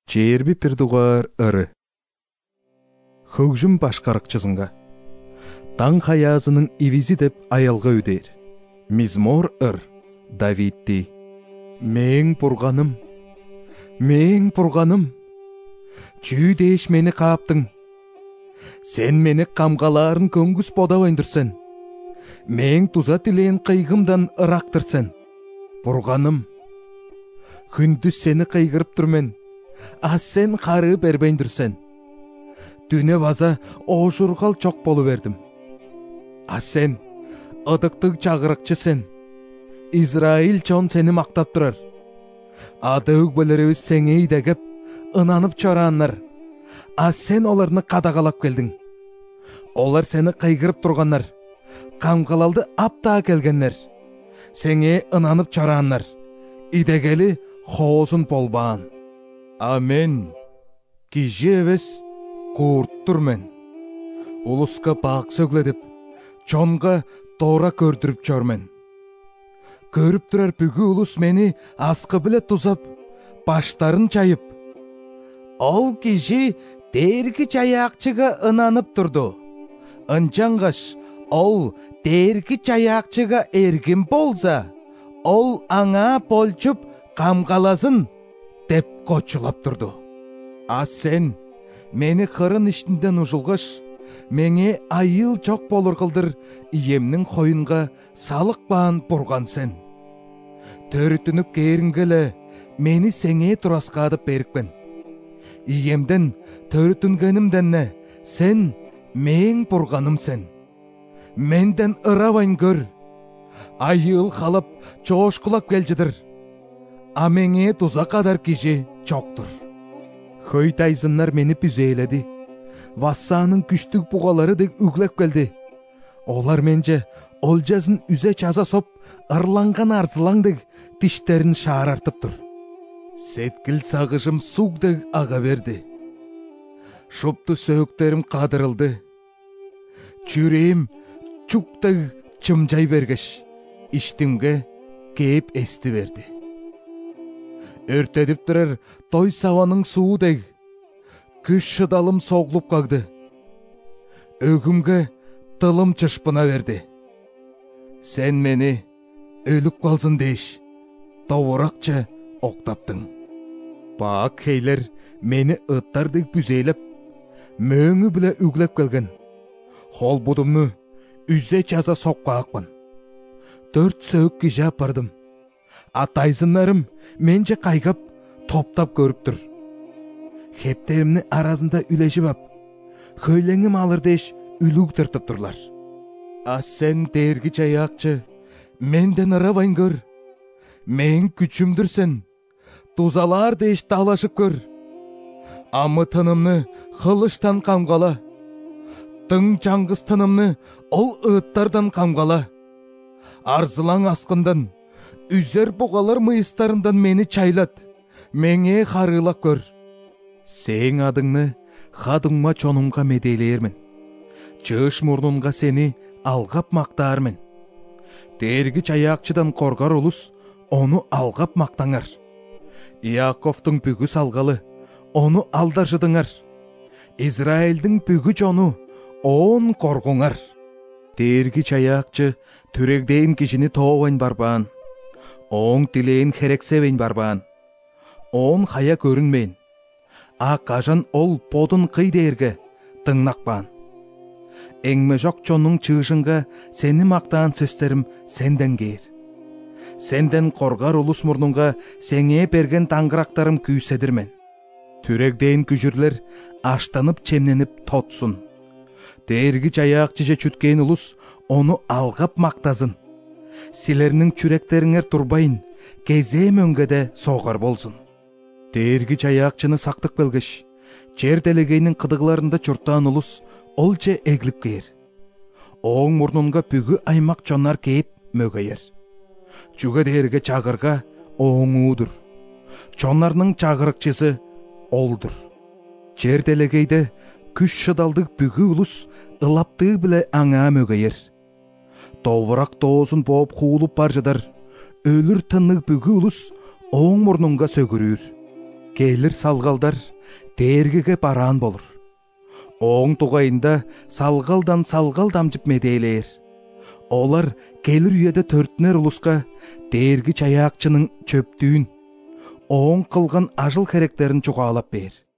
Жерби пирдугар ыры. Хөгжім башқарықчызынға. Таң хаязының ивизи деп аялға өдер. Мизмор ыр, Давидти. Мең пұрғаным, чүй дейш мені қаптың. Сен мені қамғаларын көңгіс бодавайндырсен. Мең туза тілейін қайғымдан ырақтырсен. Пұрғаным, күндіз сені қайғырып тұрмен. Аз сен қары бербейндірсен. Дүне база ошурғал чоқ болу бердім. Аз сен ыдықтың чағырықчы сен. Израиль чон сені мақтап тұрар. Ады өгбөлеріміз сеңей дегіп, ынанып чораннар. Аз сен оларны қадағалап келдің. Олар сені қайғырып тұрғаннар. Қамғалалды апта келгеннер. Сеңе ынанып чораннар. Идегелі хоозун болбаан. Амен. Кижи эвес курттурмен. Улуска бақ сөгледіп, чонға тора көрдіріп чормен. Көріп тұрар бүгі улус мені асқы біле тузап, баштарын чайып. Ол кижи дергі чаяқчыға ынанып тұрды.Ынчаңғаш, ол дергі чаяқчыға эргім болса, ол аңа болчуп қамғаласын деп қочылап тұрды. Аз сен, мені қырын іштінден ұжылғыш, меңе айыл чоқ болыр қылдыр, иемнің қойынға салық баан бұрған сен. Төрітініп керінгілі, мені сеңе тұрасқадып берікпен. Иемден төрітінгенімденне, сен мең бұрғаным сен. Менден ыравайн көр. Айыл қалып, чоошқылап келжідір. Амеңе туза қадар кижи чоқтыр. Хөйтайзыннар мені пүзейледі. Вассаның күштік бұғалары дег үглеп келді. Олар менже олжазын үзе чаза соп, ырланған арзылаң дег тиштерін шаарартып тұр. Сеткіл сағышым суг дег аға берді. Шопты сөйіктерім қадырылды. Чүрейім чук дег чымжай бергеш. Иштімге кейіп есті берді. Өртедіп тұрар той саваның суы дег. Күш шыдалым соғылып қағды. Өгімге тылым чышпына берді. Сен мені өлік қалсын дейш, тауырақча оқтаптың. Бақ кейлер мені ыттар дег бүзейліп, мөңі біле үглеп келген. Хол бұдымны үзе чаза соққа ақпын. 4 сөйік кежа бардым. Атайзынларым менже қайғап, топтап көріп тұр. Хептерімні аразында үлешіп ап, хөйлеңім алыр деш үлік тұртып тұрлар. Аз сен дергі чаяқчы, менден ыравайн көр. Мен күчімдірсен, тузалар деш талашып көр. Амы тынымны қылыштан қамғала. Тың чаңғыз тынымны ол ыттардан қамғала. Арзылаң асқындан, үзер бұғалар мыйыстарындан мені чайлат. Меңе қарылақ көр. Сен адыңны қадыңма чонымға медейлермін. Чыш мұрнымға сені алғап мақтармын. Дергі чаяқчыдан қорғар олыс, оны алғап мақтаңар. Иаковтың бүгі салғалы, оны алдаржыдыңар. Израильдің бүгі жону, он қорғыңар. Дергі чаяқчы түрегдейін кешіні тоуайн барбан. Оң тілейін херексевейін барбан. Он хая көрінмейін. Ақажан ол подын қидерге тыңнақпан. Әңме жоқ чонның чыжынға сені мақтан сөстерім сенден кер. Сенден қорғар ұлыс мұрныңға сеңе берген таңғырақтарым күйседірмен. Түрегдейін күжірлер аштанып чемненіп тотсын. Дергі жаяқ жеже чүткен ұлыс оны алғап мақтазын. Силерінің чүректеріңер тұрбайын, кезем өңгеде соғар болсын. Дергі жаяқчыны сақтық белгіш, жер делегейінің қыдығыларында чұрттан ұлыс, ол же әгліп кейер. Оң мұрнынға бүгі аймақ чонар кейіп мөгейер. Жүгі дергі чағырға оң ұдыр. Чонарның чағырықчысы олдыр. Жер делегейді күш шыдалдық бүгі ұлыс ылаптығы біле аңа мөгейер. Товырақ тоғызын боп қуылып бар жадар, өлір тынық бүгі ұлыс оң мұрныңға сөгірір. келир салгалдар дээргеге бараан болур. Оң тугайында салгалдан салгал дамжып медейлер. Олар келир үйеде төртүнер улуска дээрги чаяакчынын чөптүүн, оң кылган ажыл херектерин чугаалап бер.